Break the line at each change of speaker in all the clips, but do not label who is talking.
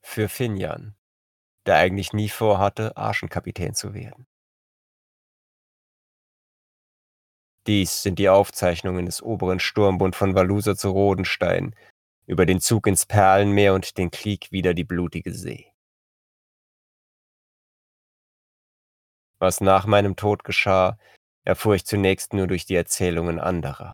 für Finian, der eigentlich nie vorhatte, Arschenkapitän zu werden. Dies sind die Aufzeichnungen des oberen Sturmbund von Valusa zu Rodenstein über den Zug ins Perlenmeer und den Krieg wider die blutige See. Was nach meinem Tod geschah, erfuhr ich zunächst nur durch die Erzählungen anderer.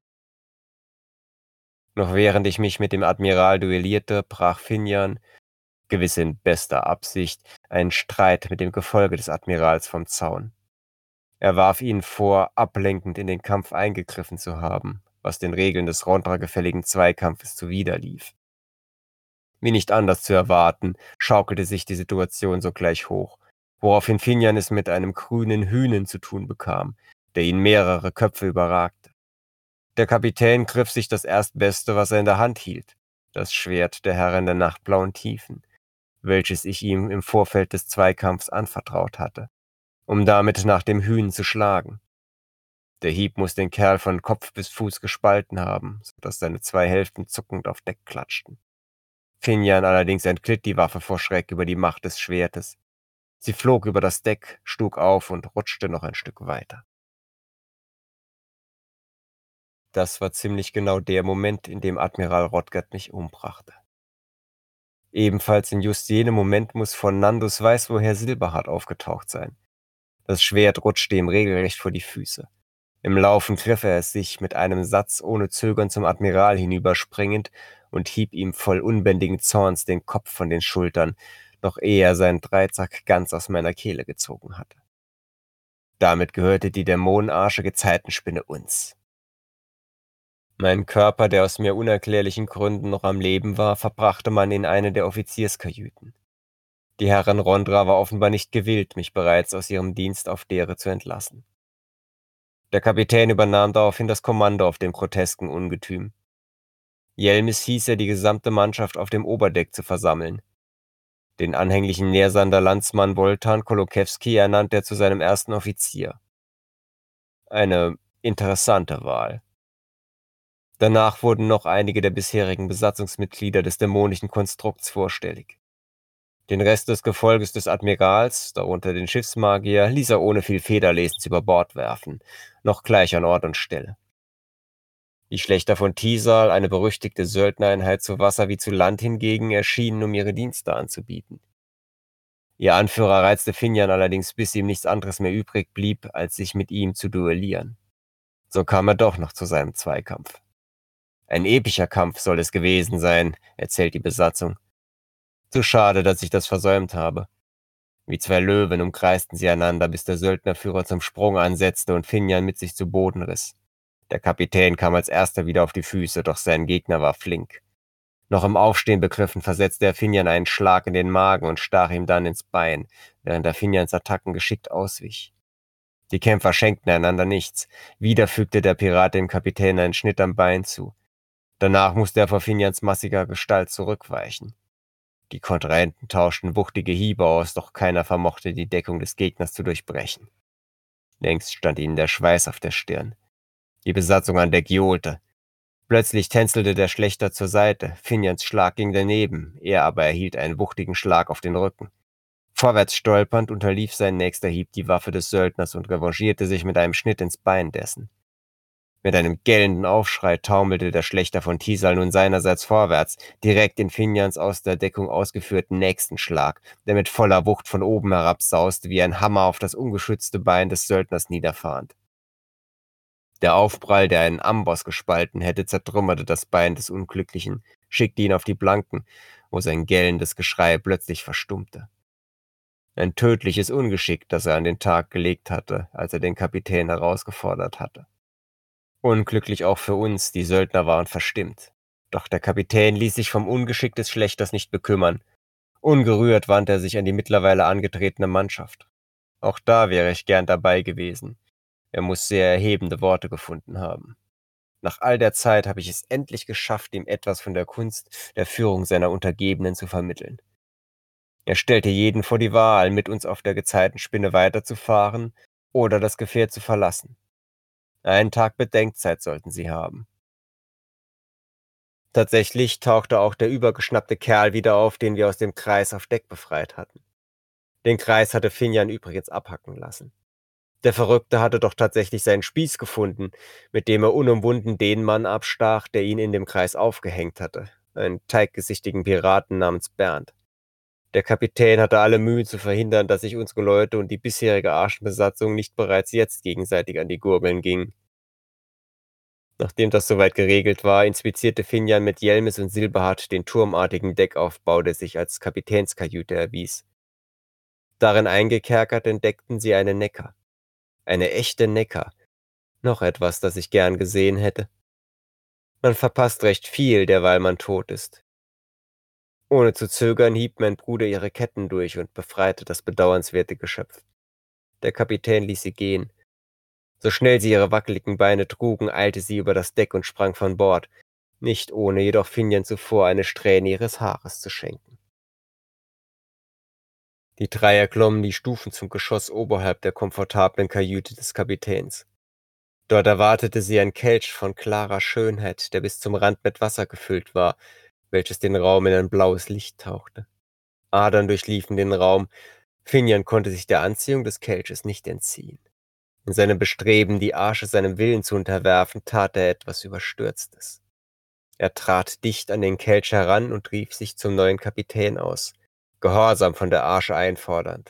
Noch während ich mich mit dem Admiral duellierte, brach Finian, gewiss in bester Absicht, einen Streit mit dem Gefolge des Admirals vom Zaun. Er warf ihnen vor, ablenkend in den Kampf eingegriffen zu haben, was den Regeln des Rondra-gefälligen Zweikampfes zuwiderlief. Wie nicht anders zu erwarten, schaukelte sich die Situation sogleich hoch, woraufhin Finian es mit einem grünen Hünen zu tun bekam, der ihn mehrere Köpfe überragte. Der Kapitän griff sich das Erstbeste, was er in der Hand hielt, das Schwert der Herrin der nachtblauen Tiefen, welches ich ihm im Vorfeld des Zweikampfs anvertraut hatte, um damit nach dem Hünen zu schlagen. Der Hieb muß den Kerl von Kopf bis Fuß gespalten haben, so dass seine zwei Hälften zuckend auf Deck klatschten. Finian allerdings entglitt die Waffe vor Schreck über die Macht des Schwertes. Sie flog über das Deck, schlug auf und rutschte noch ein Stück weiter. Das war ziemlich genau der Moment, in dem Admiral Rodgert mich umbrachte. Ebenfalls in just jenem Moment muss von Nandus weiß woher Silberhart aufgetaucht sein. Das Schwert rutschte ihm regelrecht vor die Füße. Im Laufen griff er es sich mit einem Satz ohne Zögern zum Admiral hinüberspringend und hieb ihm voll unbändigen Zorns den Kopf von den Schultern, noch ehe er seinen Dreizack ganz aus meiner Kehle gezogen hatte. Damit gehörte die dämonenarschige Gezeitenspinne uns. Meinen Körper, der aus mir unerklärlichen Gründen noch am Leben war, verbrachte man in eine der Offizierskajüten. Die Herrin Rondra war offenbar nicht gewillt, mich bereits aus ihrem Dienst auf Dere zu entlassen. Der Kapitän übernahm daraufhin das Kommando auf dem grotesken Ungetüm. Jelmis hieß er, die gesamte Mannschaft auf dem Oberdeck zu versammeln. Den anhänglichen Neersander Landsmann Woltan Kolokewski ernannte er zu seinem ersten Offizier. Eine interessante Wahl. Danach wurden noch einige der bisherigen Besatzungsmitglieder des dämonischen Konstrukts vorstellig. Den Rest des Gefolges des Admirals, darunter den Schiffsmagier, ließ er ohne viel Federlesens über Bord werfen, noch gleich an Ort und Stelle. Die Schlächter von Tisal, eine berüchtigte Söldnereinheit zu Wasser wie zu Land hingegen, erschienen, um ihre Dienste anzubieten. Ihr Anführer reizte Finian allerdings, bis ihm nichts anderes mehr übrig blieb, als sich mit ihm zu duellieren. So kam er doch noch zu seinem Zweikampf. Ein epischer Kampf soll es gewesen sein, erzählt die Besatzung. Zu schade, dass ich das versäumt habe. Wie zwei Löwen umkreisten sie einander, bis der Söldnerführer zum Sprung ansetzte und Finian mit sich zu Boden riss. Der Kapitän kam als erster wieder auf die Füße, doch sein Gegner war flink. Noch im Aufstehen begriffen, versetzte er Finian einen Schlag in den Magen und stach ihm dann ins Bein, während er Finians Attacken geschickt auswich. Die Kämpfer schenkten einander nichts. Wieder fügte der Pirat dem Kapitän einen Schnitt am Bein zu. Danach musste er vor Finians massiger Gestalt zurückweichen. Die Kontrahenten tauschten wuchtige Hiebe aus, doch keiner vermochte die Deckung des Gegners zu durchbrechen. Längst stand ihnen der Schweiß auf der Stirn. Die Besatzung an Deck johlte. Plötzlich tänzelte der Schlächter zur Seite. Finians Schlag ging daneben, er aber erhielt einen wuchtigen Schlag auf den Rücken. Vorwärts stolpernd unterlief sein nächster Hieb die Waffe des Söldners und revanchierte sich mit einem Schnitt ins Bein dessen. Mit einem gellenden Aufschrei taumelte der Schlächter von Tisal nun seinerseits vorwärts, direkt in Finians aus der Deckung ausgeführten nächsten Schlag, der mit voller Wucht von oben herab sauste, wie ein Hammer auf das ungeschützte Bein des Söldners niederfahrend. Der Aufprall, der einen Amboss gespalten hätte, zertrümmerte das Bein des Unglücklichen, schickte ihn auf die Planken, wo sein gellendes Geschrei plötzlich verstummte. Ein tödliches Ungeschick, das er an den Tag gelegt hatte, als er den Kapitän herausgefordert hatte. Unglücklich auch für uns, die Söldner waren verstimmt. Doch der Kapitän ließ sich vom Ungeschick des Schlächters nicht bekümmern. Ungerührt wandte er sich an die mittlerweile angetretene Mannschaft. Auch da wäre ich gern dabei gewesen. Er muss sehr erhebende Worte gefunden haben. Nach all der Zeit habe ich es endlich geschafft, ihm etwas von der Kunst der Führung seiner Untergebenen zu vermitteln. Er stellte jeden vor die Wahl, mit uns auf der Gezeitenspinne weiterzufahren oder das Gefährt zu verlassen. Einen Tag Bedenkzeit sollten sie haben. Tatsächlich tauchte auch der übergeschnappte Kerl wieder auf, den wir aus dem Kreis auf Deck befreit hatten. Den Kreis hatte Finian übrigens abhacken lassen. Der Verrückte hatte doch tatsächlich seinen Spieß gefunden, mit dem er unumwunden den Mann abstach, der ihn in dem Kreis aufgehängt hatte, einen teiggesichtigen Piraten namens Bernd. Der Kapitän hatte alle Mühe zu verhindern, dass sich unsere Leute und die bisherige Arschenbesatzung nicht bereits jetzt gegenseitig an die Gurgeln gingen. Nachdem das soweit geregelt war, inspizierte Finian mit Jelmis und Silberhart den turmartigen Deckaufbau, der sich als Kapitänskajüte erwies. Darin eingekerkert entdeckten sie eine Neckar. Eine echte Neckar. Noch etwas, das ich gern gesehen hätte. Man verpasst recht viel, derweil man tot ist. Ohne zu zögern hieb mein Bruder ihre Ketten durch und befreite das bedauernswerte Geschöpf. Der Kapitän ließ sie gehen. So schnell sie ihre wackeligen Beine trugen, eilte sie über das Deck und sprang von Bord, nicht ohne jedoch Finian zuvor eine Strähne ihres Haares zu schenken. Die drei erklommen die Stufen zum Geschoss oberhalb der komfortablen Kajüte des Kapitäns. Dort erwartete sie ein Kelch von klarer Schönheit, der bis zum Rand mit Wasser gefüllt war, welches den Raum in ein blaues Licht tauchte. Adern durchliefen den Raum. Finian konnte sich der Anziehung des Kelches nicht entziehen. In seinem Bestreben, die Arsche seinem Willen zu unterwerfen, tat er etwas Überstürztes. Er trat dicht an den Kelch heran und rief sich zum neuen Kapitän aus, Gehorsam von der Arsche einfordernd.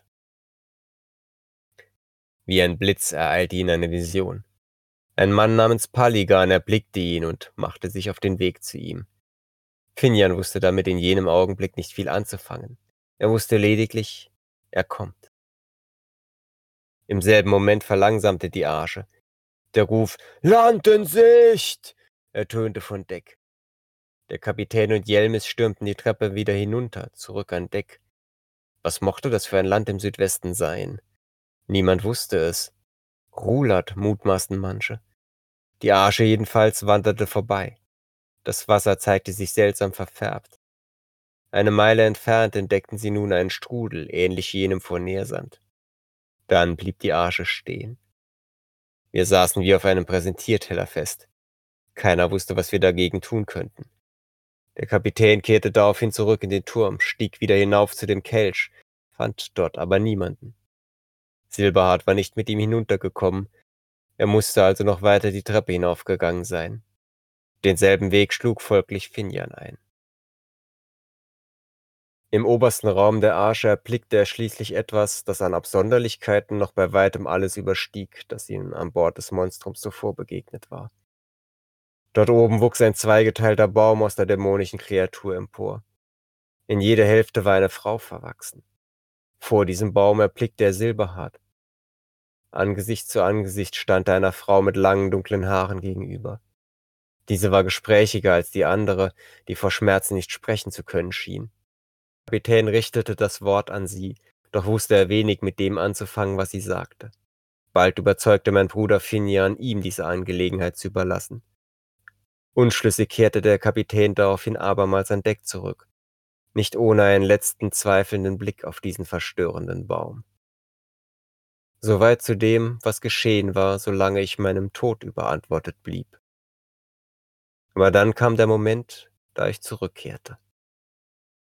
Wie ein Blitz ereilte ihn eine Vision. Ein Mann namens Paligan erblickte ihn und machte sich auf den Weg zu ihm. Finian wusste damit in jenem Augenblick nicht viel anzufangen. Er wusste lediglich, er kommt. Im selben Moment verlangsamte die Arsche. Der Ruf »Land in Sicht« ertönte von Deck. Der Kapitän und Jelmis stürmten die Treppe wieder hinunter, zurück an Deck. Was mochte das für ein Land im Südwesten sein? Niemand wusste es. Rulat, mutmaßten manche. Die Arsche jedenfalls wanderte vorbei. Das Wasser zeigte sich seltsam verfärbt. Eine Meile entfernt entdeckten sie nun einen Strudel, ähnlich jenem vor Neersand. Dann blieb die Arsche stehen. Wir saßen wie auf einem Präsentierteller fest. Keiner wusste, was wir dagegen tun könnten. Der Kapitän kehrte daraufhin zurück in den Turm, stieg wieder hinauf zu dem Kelch, fand dort aber niemanden. Silberhart war nicht mit ihm hinuntergekommen, er musste also noch weiter die Treppe hinaufgegangen sein. Denselben Weg schlug folglich Finian ein. Im obersten Raum der Arsche erblickte er schließlich etwas, das an Absonderlichkeiten noch bei weitem alles überstieg, das ihm an Bord des Monstrums zuvor begegnet war. Dort oben wuchs ein zweigeteilter Baum aus der dämonischen Kreatur empor. In jede Hälfte war eine Frau verwachsen. Vor diesem Baum erblickte er Silberhart. Angesicht zu Angesicht stand er einer Frau mit langen, dunklen Haaren gegenüber. Diese war gesprächiger als die andere, die vor Schmerzen nicht sprechen zu können schien. Der Kapitän richtete das Wort an sie, doch wusste er wenig mit dem anzufangen, was sie sagte. Bald überzeugte mein Bruder Finian, ihm diese Angelegenheit zu überlassen. Unschlüssig kehrte der Kapitän daraufhin abermals an Deck zurück, nicht ohne einen letzten zweifelnden Blick auf diesen verstörenden Baum. Soweit zu dem, was geschehen war, solange ich meinem Tod überantwortet blieb. Aber dann kam der Moment, da ich zurückkehrte.